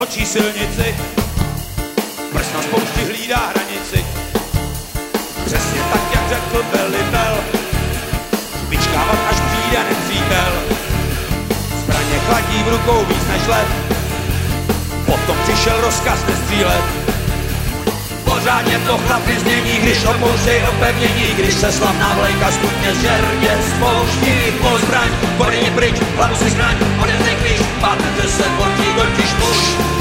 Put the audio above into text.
Očí silnici, prst na spoušti hlídá hranici. Přesně tak, jak řekl velitel, vyčkávat, až přijde nepřítel. Zbraně chladí v rukou víc než led, potom přišel rozkaz nestřílet. Pořádně to chlapi změní, když opouštěj opevnění, když se slavná vlajka smutně žerně spouští. Po zbraň, koryni pryč, hlavu si zbraň, odevzdej klíč, pátře se potí totiž muž.